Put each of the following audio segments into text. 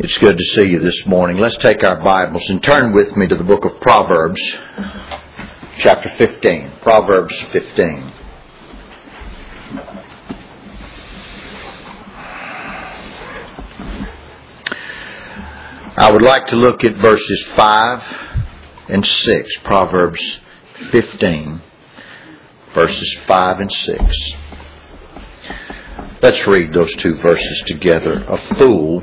It's good to see you this morning. Let's take our Bibles and turn with me to the book of Proverbs, chapter 15. Proverbs 15. I would like to look at verses 5 and 6. Proverbs 15, verses 5 and 6. Let's read those two verses together. A fool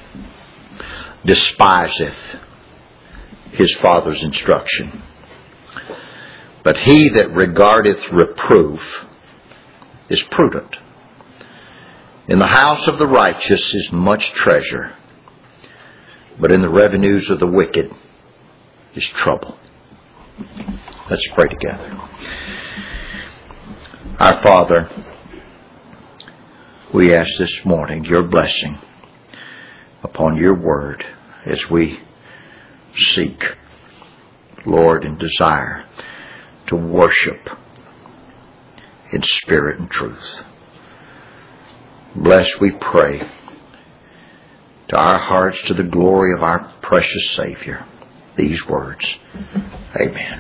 despiseth his father's instruction, but he that regardeth reproof is prudent. In the house of the righteous is much treasure, but in the revenues of the wicked is trouble. Let's pray together. Our Father, we ask this morning your blessing upon your word as we seek, Lord, and desire to worship in spirit and truth. Bless, we pray, to our hearts, to the glory of our precious Savior, these words. Amen.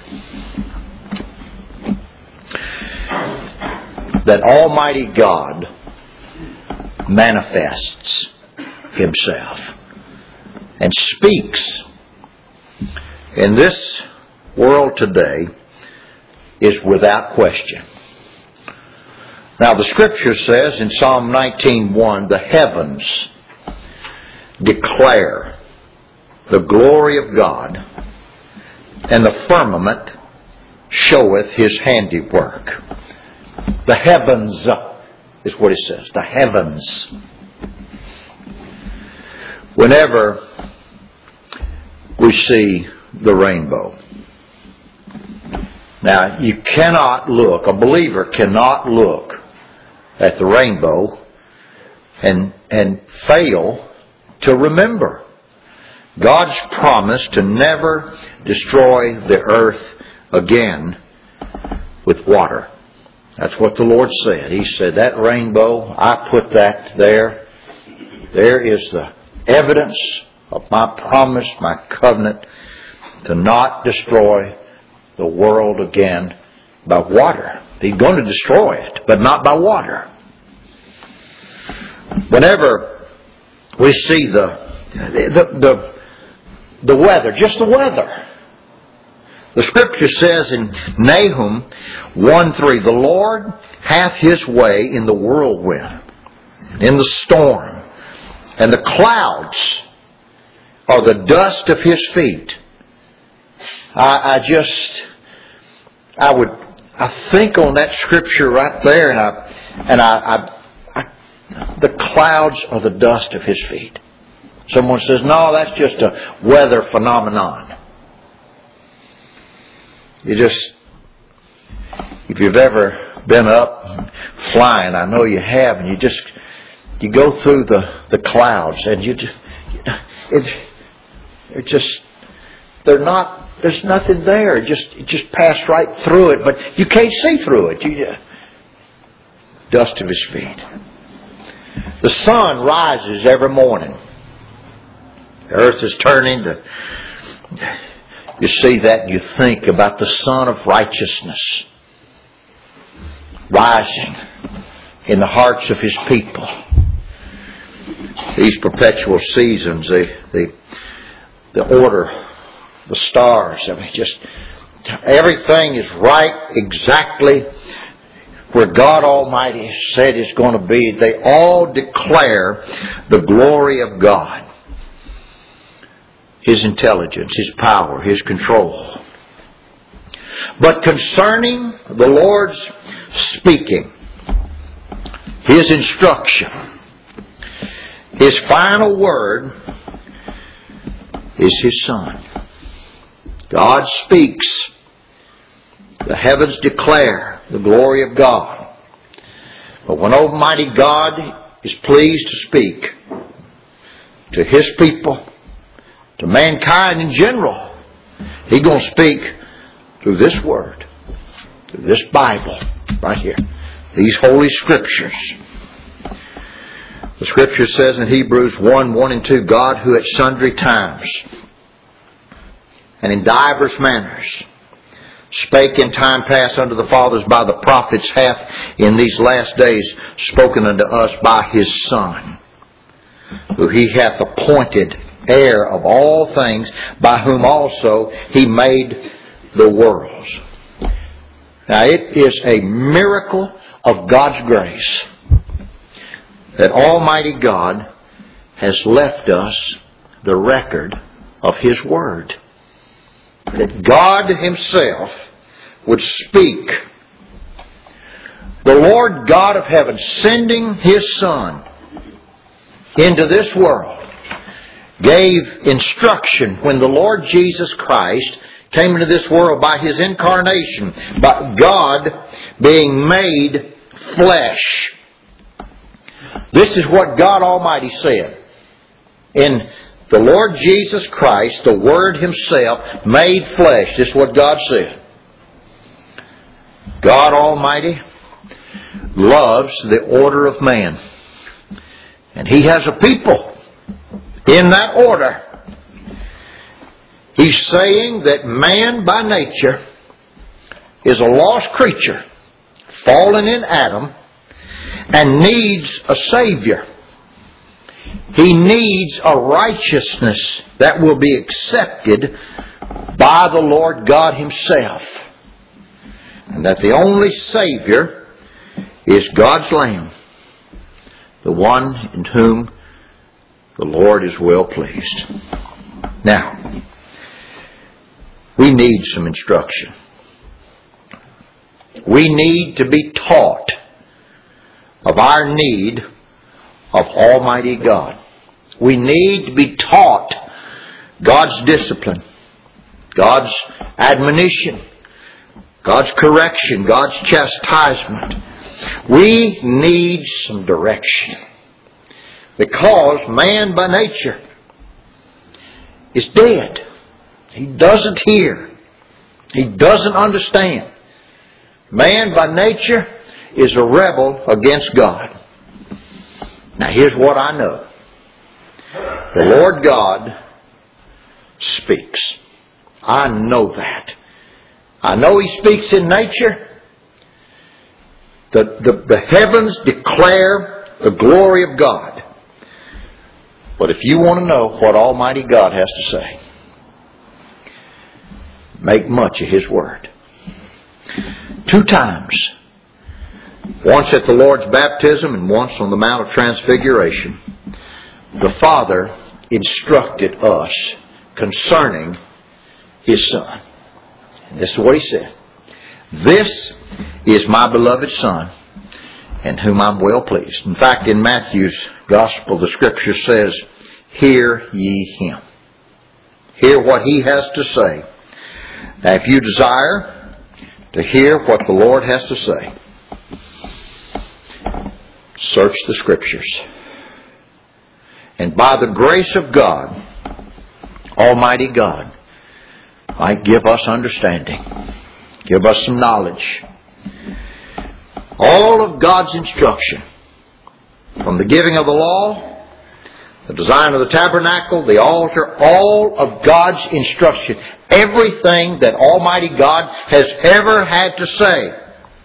That Almighty God manifests Himself and speaks in this world today is without question. Now the Scripture says in Psalm 19:1, the heavens declare the glory of God, and the firmament showeth His handiwork. The heavens is what it says. The heavens. Whenever we see the rainbow. Now, you cannot look, a believer cannot look at the rainbow and fail to remember God's promise to never destroy the earth again with water. That's what the Lord said. He said, that rainbow, I put that there. There is the evidence of my promise, my covenant, to not destroy the world again by water. He's going to destroy it, but not by water. Whenever we see the weather, just the weather. The Scripture says in Nahum 1:3, the Lord hath His way in the whirlwind, in the storm, and the clouds are the dust of His feet. I think on that Scripture right there, and the clouds are the dust of His feet. Someone says, no, that's just a weather phenomenon. If you've ever been up flying, I know you have, and you go through the clouds, and there's nothing there. It just passed right through it, but you can't see through it. Dust of His feet. The sun rises every morning. The earth is turning. You see that and you think about the Son of Righteousness rising in the hearts of His people. These perpetual seasons, the order, the stars, just everything is right exactly where God Almighty said it's going to be. They all declare the glory of God. His intelligence, His power, His control. But concerning the Lord's speaking, His instruction, His final word is His Son. God speaks. The heavens declare the glory of God. But when Almighty God is pleased to speak to His people, to mankind in general, He's going to speak through this Word, through this Bible, right here. These Holy Scriptures. The Scripture says in Hebrews 1 and 2, God who at sundry times and in divers manners spake in time past unto the fathers by the prophets, hath in these last days spoken unto us by His Son, who He hath appointed heir of all things, by whom also He made the worlds. Now it is a miracle of God's grace that Almighty God has left us the record of His Word. That God Himself would speak. The Lord God of heaven sending His Son into this world gave instruction when the Lord Jesus Christ came into this world by His incarnation, by God being made flesh. This is what God Almighty said. In the Lord Jesus Christ, the Word Himself, made flesh. This is what God said. God Almighty loves the order of man. And He has a people in that order. He's saying that man by nature is a lost creature, fallen in Adam, and needs a Savior. He needs a righteousness that will be accepted by the Lord God Himself. And that the only Savior is God's Lamb, the one in whom the Lord is well pleased. Now, we need some instruction. We need to be taught of our need of Almighty God. We need to be taught God's discipline, God's admonition, God's correction, God's chastisement. We need some direction. Because man by nature is dead. He doesn't hear. He doesn't understand. Man by nature is a rebel against God. Now here's what I know. The Lord God speaks. I know that. I know He speaks in nature. The heavens declare the glory of God. But if you want to know what Almighty God has to say, make much of His Word. 2 times. Once at the Lord's baptism and once on the Mount of Transfiguration, the Father instructed us concerning His Son. And this is what He said. This is my beloved Son, in whom I'm well pleased. In fact, in Matthew's Gospel, the Scripture says, hear ye Him. Hear what He has to say. Now, if you desire to hear what the Lord has to say, search the Scriptures. And by the grace of God, Almighty God might give us understanding, give us some knowledge. All of God's instruction, from the giving of the law, the design of the tabernacle, the altar, all of God's instruction, everything that Almighty God has ever had to say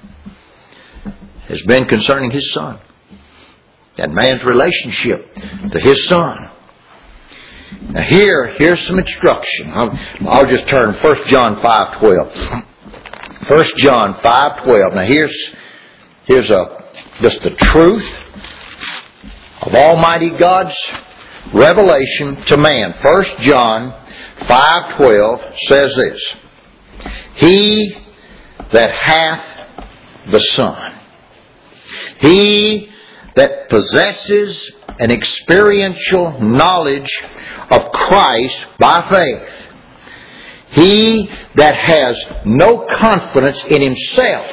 has been concerning His Son and man's relationship to His Son. Now here's some instruction. I'll just turn 1 John 5:12. 1 John 5:12. Now here's just the truth of Almighty God's revelation to man. 1 John 5:12 says this: He that hath the Son, he that possesses an experiential knowledge of Christ by faith, he that has no confidence in himself,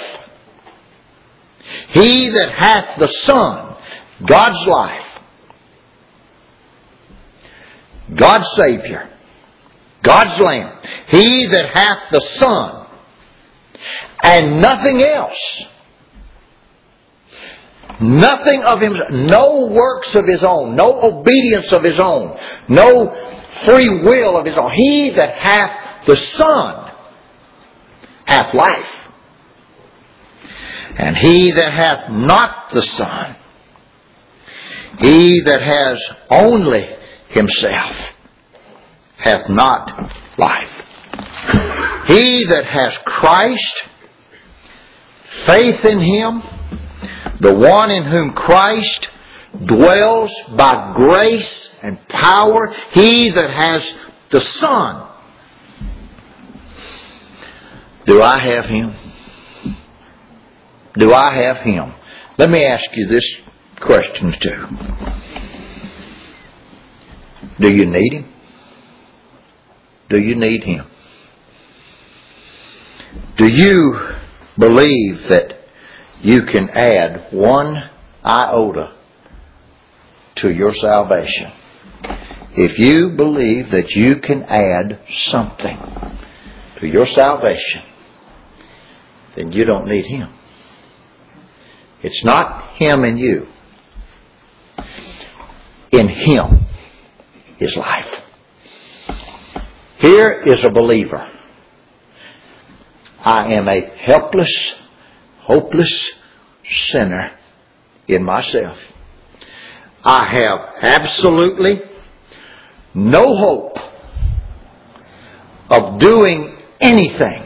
he that hath the Son, God's life, God's Savior, God's Lamb, he that hath the Son, and nothing else, Nothing of himself, no works of his own, no obedience of his own, no free will of his own. He that hath the Son hath life. And he that hath not the Son, he that has only himself, hath not life. He that has Christ, faith in Him, the one in whom Christ dwells by grace and power, he that has the Son. Do I have Him? Do I have Him? Let me ask you this question too. Do you need Him? Do you need Him? Do you believe that you can add one iota to your salvation? If you believe that you can add something to your salvation, then you don't need Him. It's not Him in you. In Him is life. Here is a believer. I am a helpless, hopeless sinner in myself. I have absolutely no hope of doing anything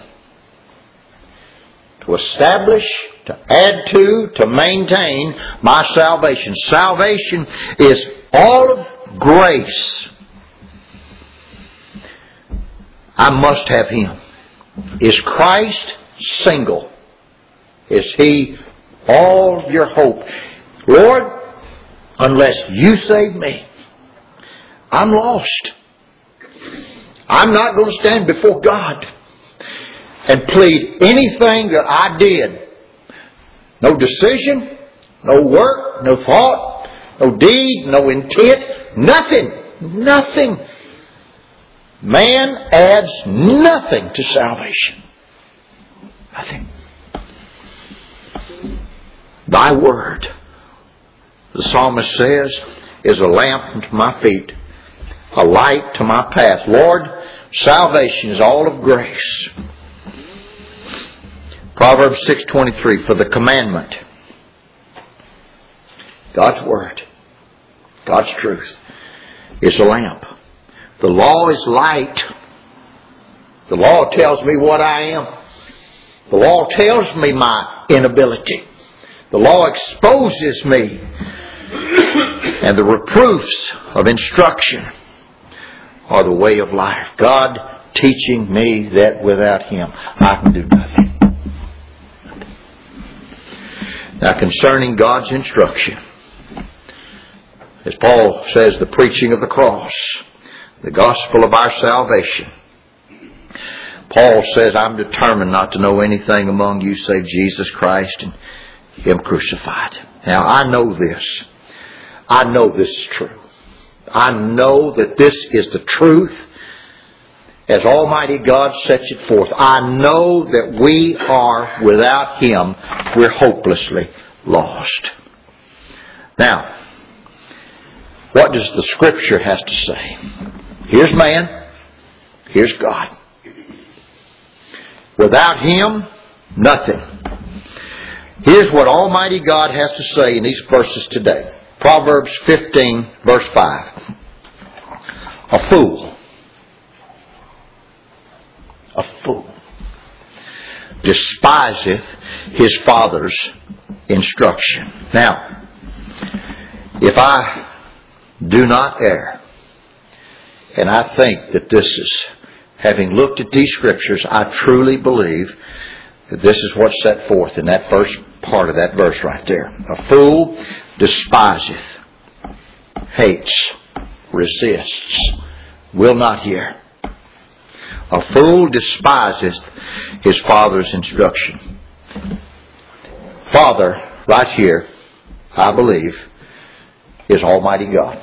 to establish, to add to maintain my salvation. Salvation is all of grace. I must have Him. Is Christ single? Is He all your hope? Lord, unless you save me, I'm lost. I'm not going to stand before God and plead anything that I did. No decision, no work, no thought, no deed, no intent, nothing. Nothing. Man adds nothing to salvation. Nothing. Thy word, the psalmist says, is a lamp unto my feet, a light to my path. Lord, salvation is all of grace. Proverbs 6:23, for the commandment, God's word, God's truth, is a lamp. The law is light. The law tells me what I am. The law tells me my inability. The law exposes me. And the reproofs of instruction are the way of life. God teaching me that without Him I can do nothing. Now concerning God's instruction, as Paul says, the preaching of the cross, the gospel of our salvation. Paul says, I'm determined not to know anything among you save Jesus Christ and Him crucified. Now I know this. I know this is true. I know that this is the truth as Almighty God sets it forth. I know that we are, without Him, we're hopelessly lost. Now, what does the Scripture have to say? Here's man. Here's God. Without Him, nothing. Here's what Almighty God has to say in these verses today. Proverbs 15, verse 5. A fool despiseth his father's instruction. Now, if I do not err, and I think that this is, having looked at these scriptures, I truly believe that this is what's set forth in that first part of that verse right there. A fool despiseth, hates, resists, will not hear. A fool despiseth his father's instruction. Father, right here, I believe, is Almighty God.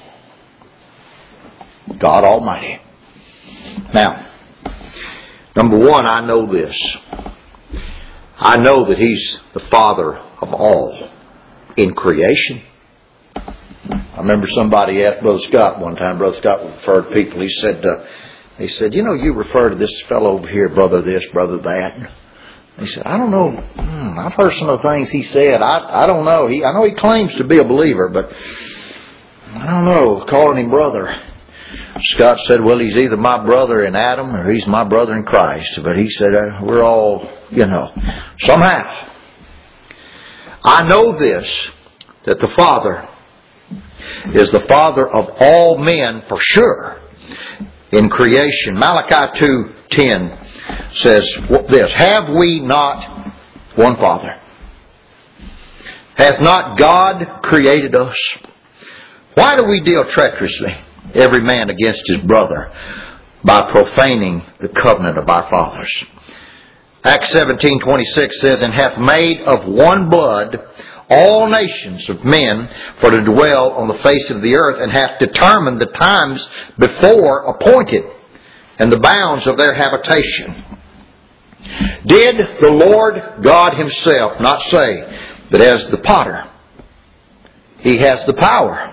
God Almighty. Now, number one, I know this. I know that He's the Father of all. in creation. I remember somebody asked Brother Scott one time. Brother Scott referred people. He said, you know, you refer to this fellow over here, brother this, brother that. He said, I don't know. I've heard some of the things he said. I don't know. I know he claims to be a believer, but I don't know, calling him brother. Scott said, well, he's either my brother in Adam or he's my brother in Christ. But he said, we're all, somehow. I know this, that the Father is the Father of all men for sure in creation. Malachi 2:10 says this, have we not one Father? Hath not God created us? Why do we deal treacherously, every man against his brother, by profaning the covenant of our fathers? Acts 17:26 says, and hath made of one blood all nations of men for to dwell on the face of the earth, and hath determined the times before appointed, and the bounds of their habitation. Did the Lord God Himself not say that as the potter, He has the power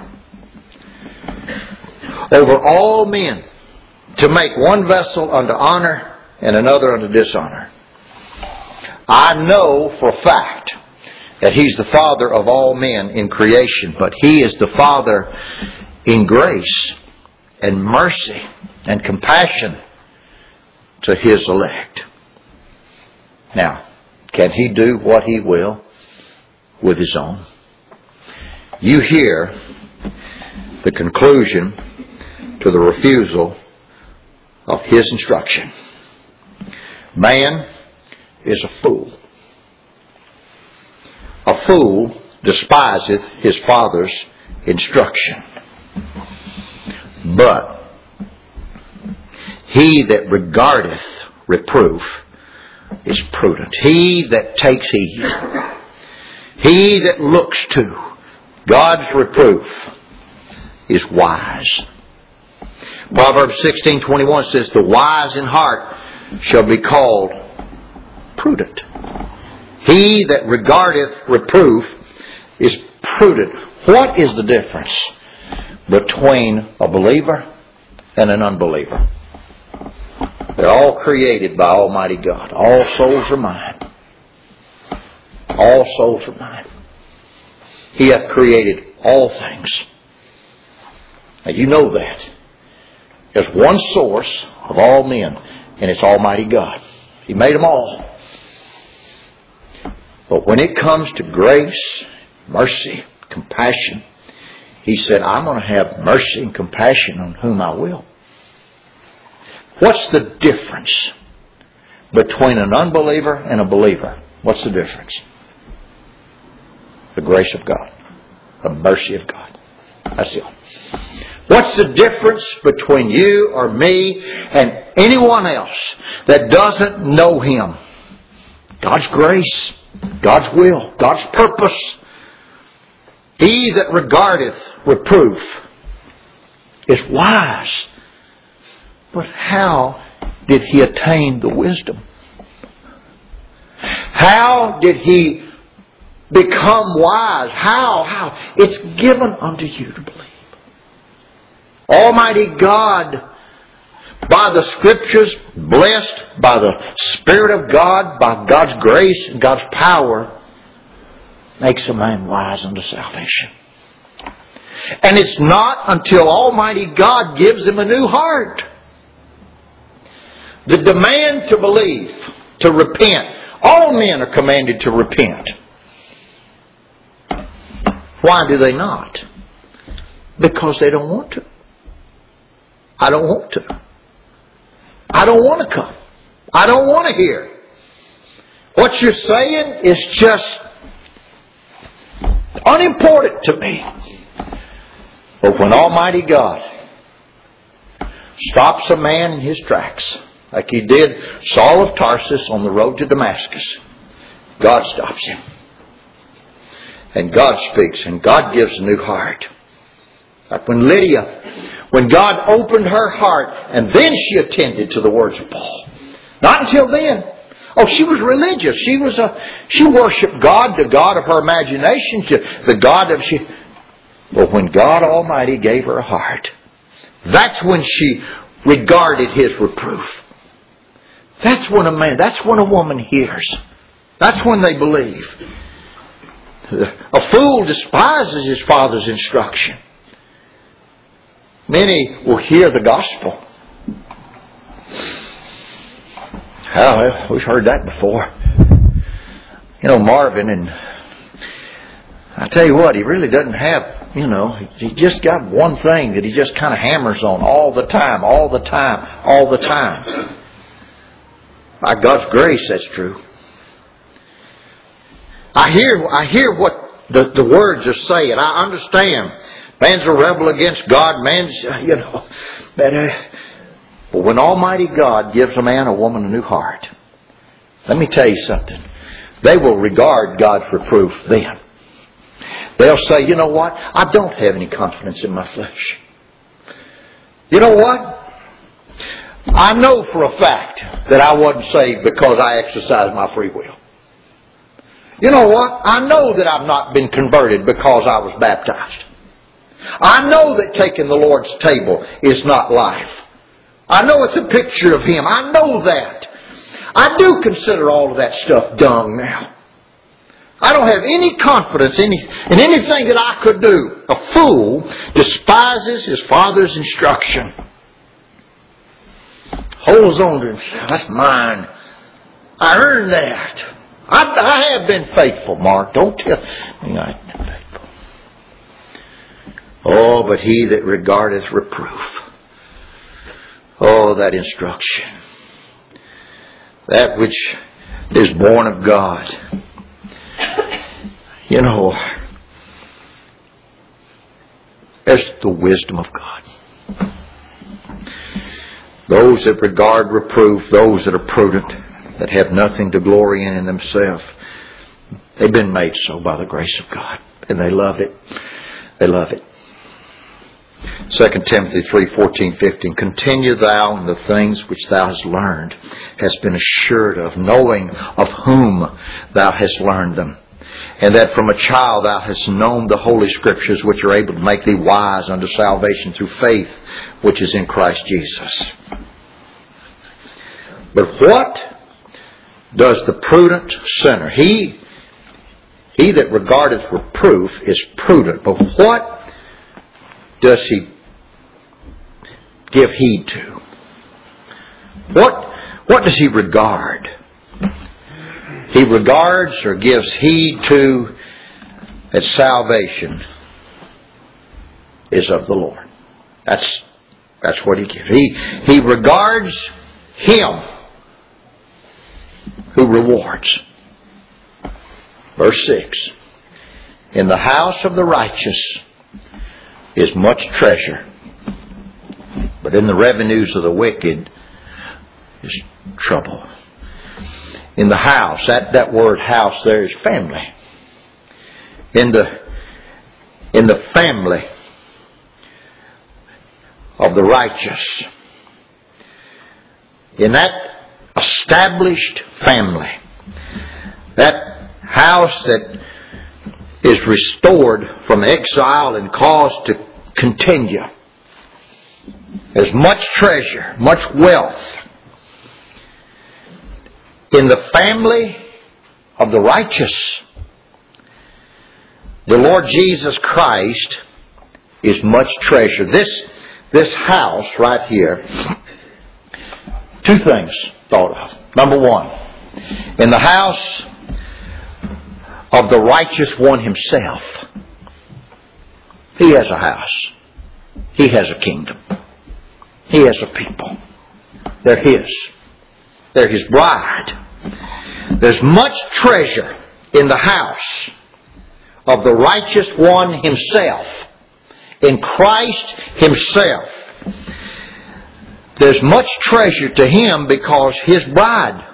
over all men to make one vessel unto honor and another unto dishonor? I know for a fact that He's the Father of all men in creation, but He is the Father in grace and mercy and compassion to His elect. Now, can He do what He will with His own? You hear the conclusion to the refusal of His instruction. Man is a fool. A fool despiseth his father's instruction. But he that regardeth reproof is prudent. He that takes heed, he that looks to God's reproof is wise. Proverbs 16:21 says, the wise in heart shall be called prudent. He that regardeth reproof is prudent. What is the difference between a believer and an unbeliever? They're all created by Almighty God. All souls are mine. All souls are mine. He hath created all things. Now you know that. There's one source of all men, and it's Almighty God. He made them all. But when it comes to grace, mercy, compassion, He said, I'm going to have mercy and compassion on whom I will. What's the difference between an unbeliever and a believer? What's the difference? The grace of God. The mercy of God. That's it. What's the difference between you or me and anyone else that doesn't know Him? God's grace, God's will, God's purpose. He that regardeth reproof is wise. But how did he attain the wisdom? How did he become wise? How? It's given unto you to believe. Almighty God, by the Scriptures, blessed by the Spirit of God, by God's grace and God's power, makes a man wise unto salvation. And it's not until Almighty God gives him a new heart. The demand to believe, to repent. All men are commanded to repent. Why do they not? Because they don't want to. I don't want to. I don't want to come. I don't want to hear. What you're saying is just unimportant to me. But when Almighty God stops a man in his tracks, like He did Saul of Tarsus on the road to Damascus, God stops him. And God speaks, and God gives a new heart. Like when Lydia, when God opened her heart, and then she attended to the words of Paul. Not until then. Oh, she was religious. She worshipped God, the God of her imagination, the God of she. But when God Almighty gave her a heart, that's when she regarded His reproof. That's when a woman hears. That's when they believe. A fool despises his father's instruction. Many will hear the gospel. Oh, we've heard that before. You know, Marvin, and I tell you what, he really doesn't have, he just got one thing that he just kind of hammers on all the time. By God's grace, that's true. I hear what the words are saying. I understand. Man's a rebel against God. But when Almighty God gives a man or woman a new heart, let me tell you something. They will regard God's reproof then. They'll say, you know what? I don't have any confidence in my flesh. You know what? I know for a fact that I wasn't saved because I exercised my free will. You know what? I know that I've not been converted because I was baptized. I know that taking the Lord's table is not life. I know it's a picture of Him. I know that. I do consider all of that stuff dung now. I don't have any confidence in anything that I could do. A fool despises his father's instruction. Holds on to himself. That's mine. I earned that. I have been faithful, Mark. Don't tell me I have been faithful. Oh, but he that regardeth reproof. Oh, that instruction. That which is born of God. That's the wisdom of God. Those that regard reproof, those that are prudent, that have nothing to glory in themselves, they've been made so by the grace of God. And they love it. They love it. 2 Timothy 3:14-15. Continue thou in the things which thou hast learned, hast been assured of, knowing of whom thou hast learned them, and that from a child thou hast known the Holy Scriptures, which are able to make thee wise unto salvation through faith, which is in Christ Jesus. But what does the prudent sinner? He that regardeth reproof is prudent. But what does he give heed to? What does he regard? He regards or gives heed to that salvation is of the Lord. That's what he gives. He regards Him who rewards. Verse 6. In the house of the righteous is much treasure, but in the revenues of the wicked is trouble. In the house, that word house there is family. In the family of the righteous, in that established family, that house that is restored from exile and caused to continue. There's much treasure, much wealth. In the family of the righteous, the Lord Jesus Christ is much treasure. This house right here, two things thought of. Number one, in the house of the righteous one himself, he has a house. He has a kingdom. He has a people. They're his. They're his bride. There's much treasure in the house of the righteous one himself. In Christ himself. There's much treasure to him because his bride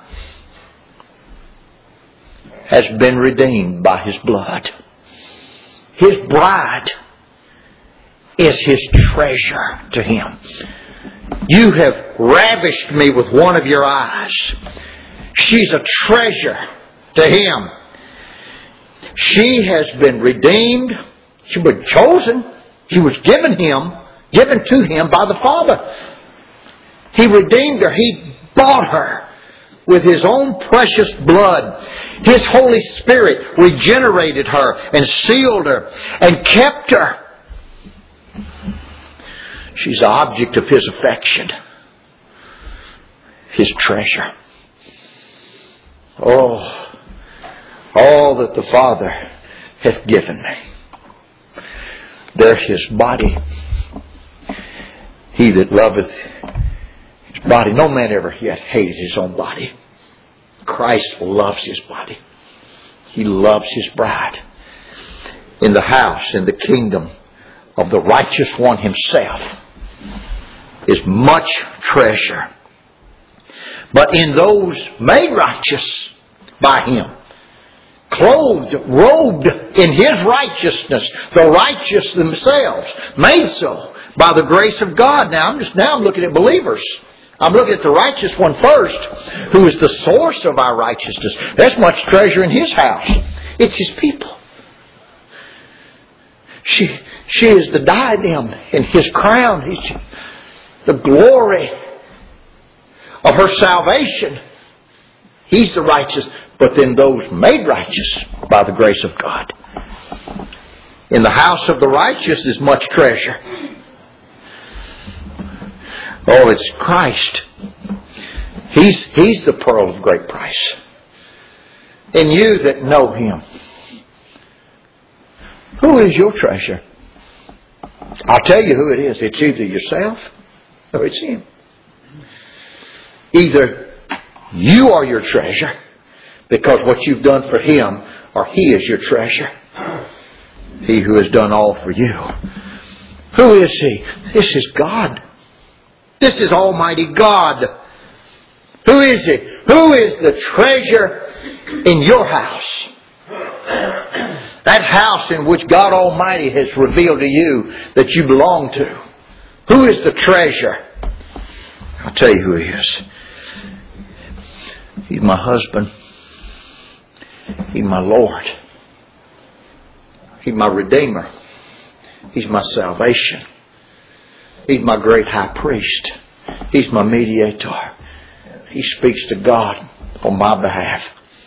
has been redeemed by his blood. His bride is his treasure to him. You have ravished me with one of your eyes. She's a treasure to Him. She has been redeemed. She was chosen. She was given to Him by the Father. He redeemed her. He bought her with His own precious blood. His Holy Spirit regenerated her and sealed her and kept her. She's the object of His affection. His treasure. Oh, all that the Father hath given me. They're His body. He that loveth His body. No man ever yet hated his own body. Christ loves His body. He loves His bride. In the house, in the kingdom of the righteous one Himself is much treasure. But in those made righteous by Him, clothed, robed in His righteousness, the righteous themselves, made so by the grace of God. Now I'm looking at believers. I'm looking at the righteous one first, who is the source of our righteousness. There's much treasure in His house. It's His people. She is the diadem in His crown. The glory of her salvation. He's the righteous. But then those made righteous by the grace of God. In the house of the righteous is much treasure. Oh, it's Christ. He's the pearl of great price. And you that know Him. Who is your treasure? I'll tell you who it is. It's either yourself or it's Him. Either you are your treasure because what you've done for Him, or He is your treasure. He who has done all for you. Who is He? This is God. This is Almighty God. Who is He? Who is the treasure in your house? That house in which God Almighty has revealed to you that you belong to. Who is the treasure? I'll tell you who He is. He's my husband. He's my Lord. He's my Redeemer. He's my salvation. He's my great high priest. He's my mediator. He speaks to God on my behalf.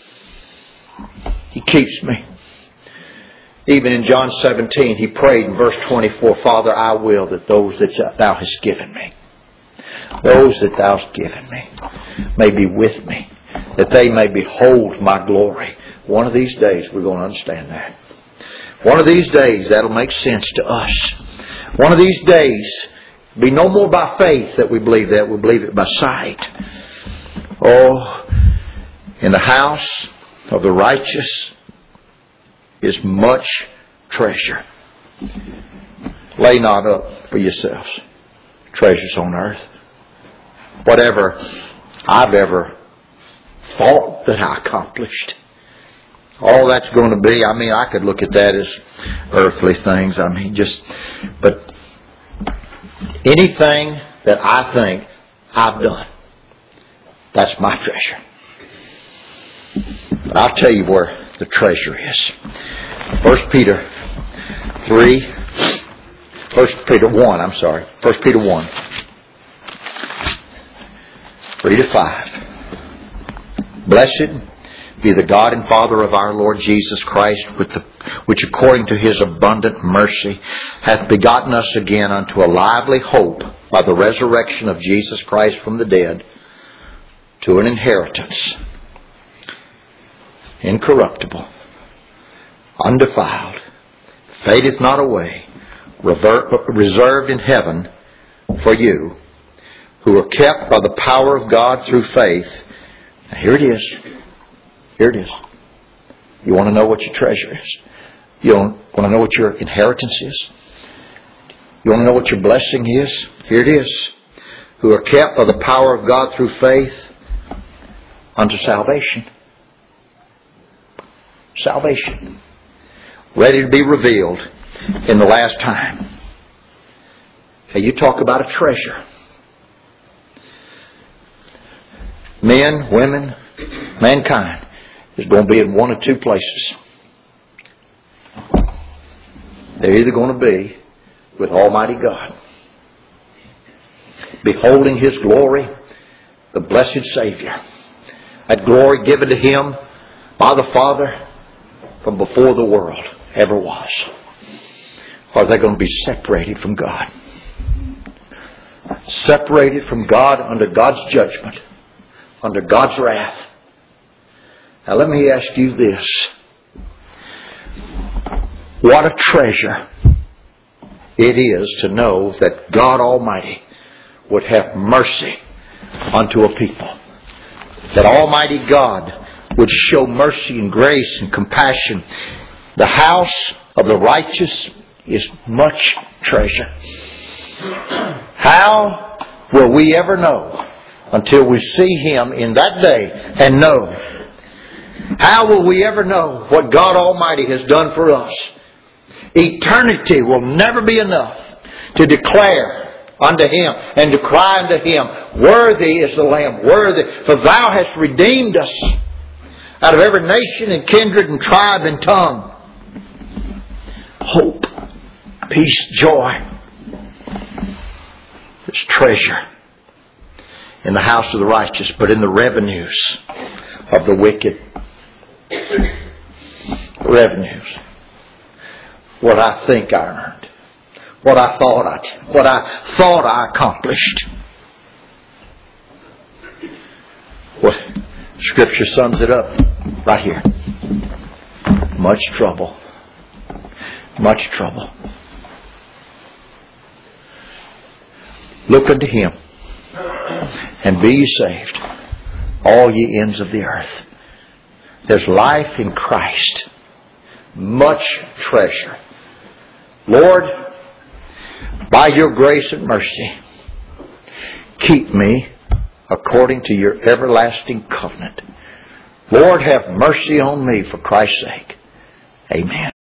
He keeps me. Even in John 17, He prayed in verse 24, Father, I will that those that Thou hast given me, those that Thou hast given me, may be with me, that they may behold my glory. One of these days we're going to understand that. One of these days that'll make sense to us. One of these days, be no more by faith that we believe that, we believe it by sight. Oh, in the house of the righteous is much treasure. Lay not up for yourselves treasures on earth. Whatever I've ever thought that I accomplished, all that's going to be, I could look at that as earthly things. But anything that I think I've done, that's my treasure. But I'll tell you where the treasure is. 1 Peter 1, 3-5. Blessed be the God and Father of our Lord Jesus Christ, which according to His abundant mercy hath begotten us again unto a lively hope by the resurrection of Jesus Christ from the dead, to an inheritance incorruptible, undefiled, fadeth not away, reserved in heaven for you, who are kept by the power of God through faith. Now here it is. Here it is. You want to know what your treasure is? You want to know what your inheritance is? You want to know what your blessing is? Here it is. Who are kept by the power of God through faith unto salvation. Salvation. Ready to be revealed in the last time. Hey, you talk about a treasure. Men, women, mankind is going to be in one of two places. They're either going to be with Almighty God, beholding His glory, the blessed Savior, that glory given to Him by the Father from before the world ever was. Or they're going to be separated from God. Separated from God under God's judgment, under God's wrath. Now let me ask you this. What a treasure it is to know that God Almighty would have mercy unto a people. That Almighty God would show mercy and grace and compassion. The house of the righteous is much treasure. How will we ever know until we see Him in that day and know? How will we ever know what God Almighty has done for us? Eternity will never be enough to declare unto Him and to cry unto Him, worthy is the Lamb, worthy, for Thou hast redeemed us out of every nation and kindred and tribe and tongue. Hope, peace, joy. There's treasure in the house of the righteous, but in the revenues of the wicked. Revenues. What I think I earned. What I thought I accomplished. Well, Scripture sums it up right here. Much trouble. Much trouble. Look unto Him and be ye saved, all ye ends of the earth. There's life in Christ. Much treasure. Lord, by Your grace and mercy, keep me according to Your everlasting covenant. Lord, have mercy on me for Christ's sake. Amen.